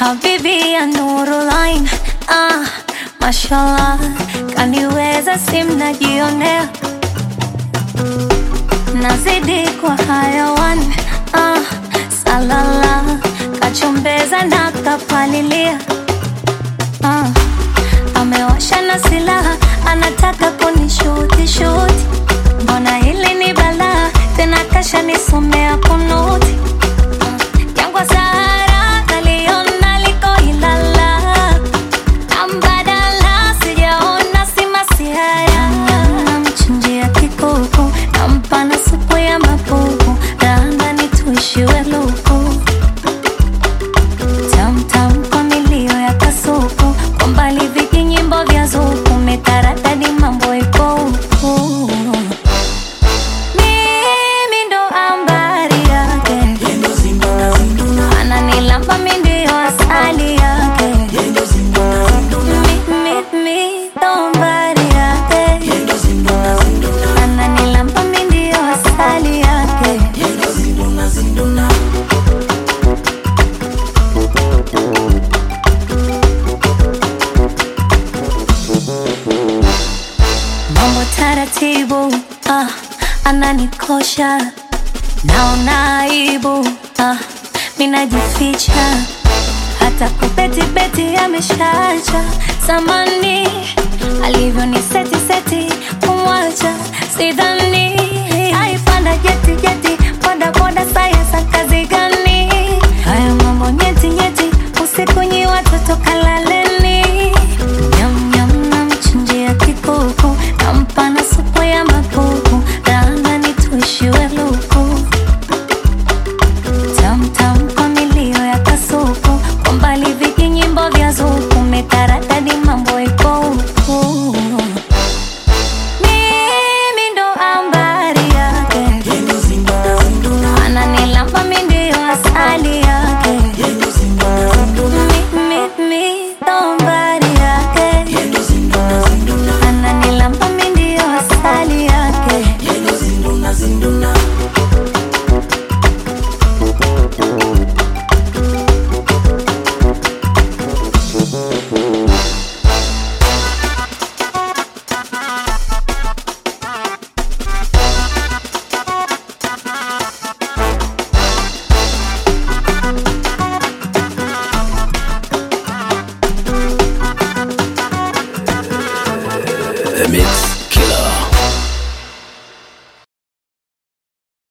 Habibi ya Nurulain, mashallah, kaniweza simnajionea, nazidi kwa hayawan, salala, kachombeza na kapalilia, amewasha na silaha, anataka kunishuti shuti, mbona hili ni balaa, tena kasha nisomea kunuti, jangwa Sahara naliona liko Ilala, ambadala sijaona si masihara, namchinjia kikuku, nampa na supu ya mapupu, raha nituishiwe luku, tam tam kwa milio ya kasuku, kwa mbali vikinyimbo vya zuku, metaradadi mambo ipo huku. Mimi ndo ambari yake, ananilamba mi ndio asali yake, mi ndo ambari yake, ananilamba mi ndio asali yake. Mambo taratibu, ananikosha, naona aibu, minajificha, hata kupeti peti ameshacha, samani alivyo ni seti seti, kumwacha sidhani, aipanda jeti jeti, boda boda sayasa kazi gani, haya mambo nyeti nyeti, usiku nyi watoto kalaleni, nyam nyam namchinjia kikuku, nampa na supu ya mapupu, raha nituishiwe luku, tam tam kwa milio ya kasuku, kwa mbali vikinyimbo vya zuku, metaradadi mambo ipo huku. Mimi ndo ambari yake, ananilamba mi ndio asali yake, mi ndo ambari yake, ananilamba mi ndio asali yake. The Mix.